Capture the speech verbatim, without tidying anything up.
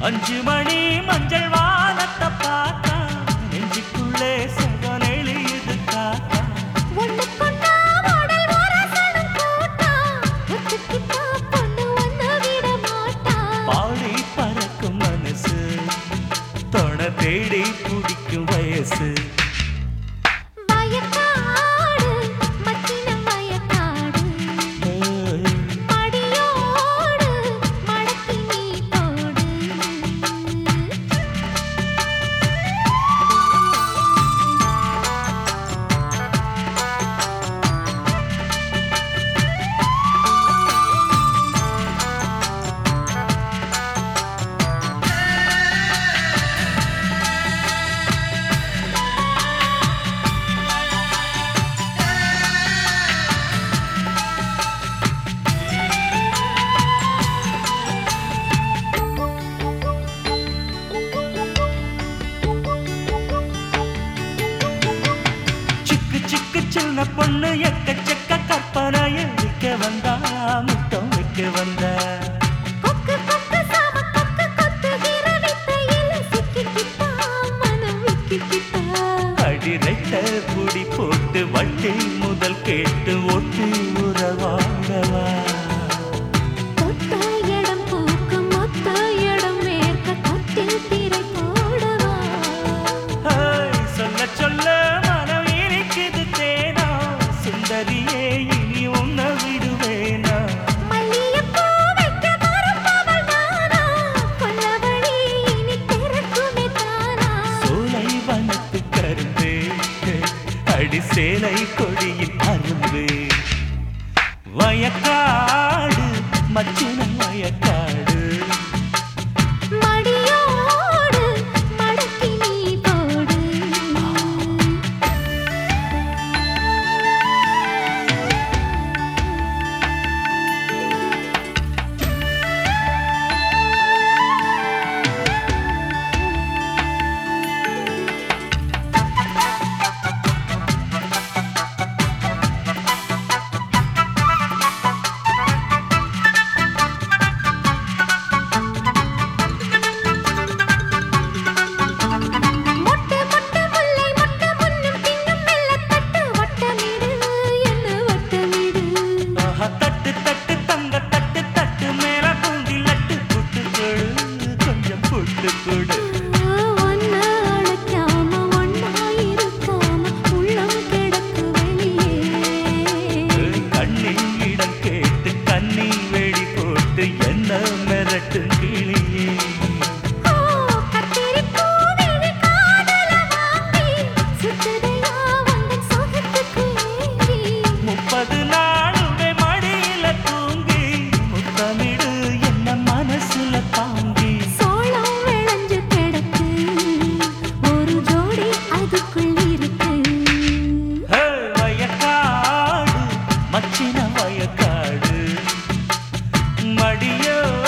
அஞ்சு மணி மஞ்சள் வானத்தை பார்த்தா நெஞ்சுக்குள்ளே சுகம் எழுது காத்தா பாடி பறக்கும் மனசு தொண தேடி பிடிக்கும் வயசு சின்ன பொண்ணு எக்கச்சக்க கற்பனைய விற்க வந்தா முத்தம் வைக்க வந்த அடிரைட்ட புடி போட்டு வட்டி முதல் கேட்டு ஒட்டி உறவாடவா சொல்ல சொல்ல இனி உன்னை விடுவேனா சோலை வனத்து கரும்பு அடி சேலை கொடியின் அரும்பு வயக்காடு மச்சின வயக்காடு என்ன மிரட்டு கிளியே முப்பது நாளுமே மடியில தூங்கி முத்தமிடு என்ன மனசுல தாங்கி சோளம் விளைஞ்சு கிடக்கு ஒரு ஜோடி அதுக்குள் இருக்கு வயக்காடு மச்சின வயக்காடு மடியோ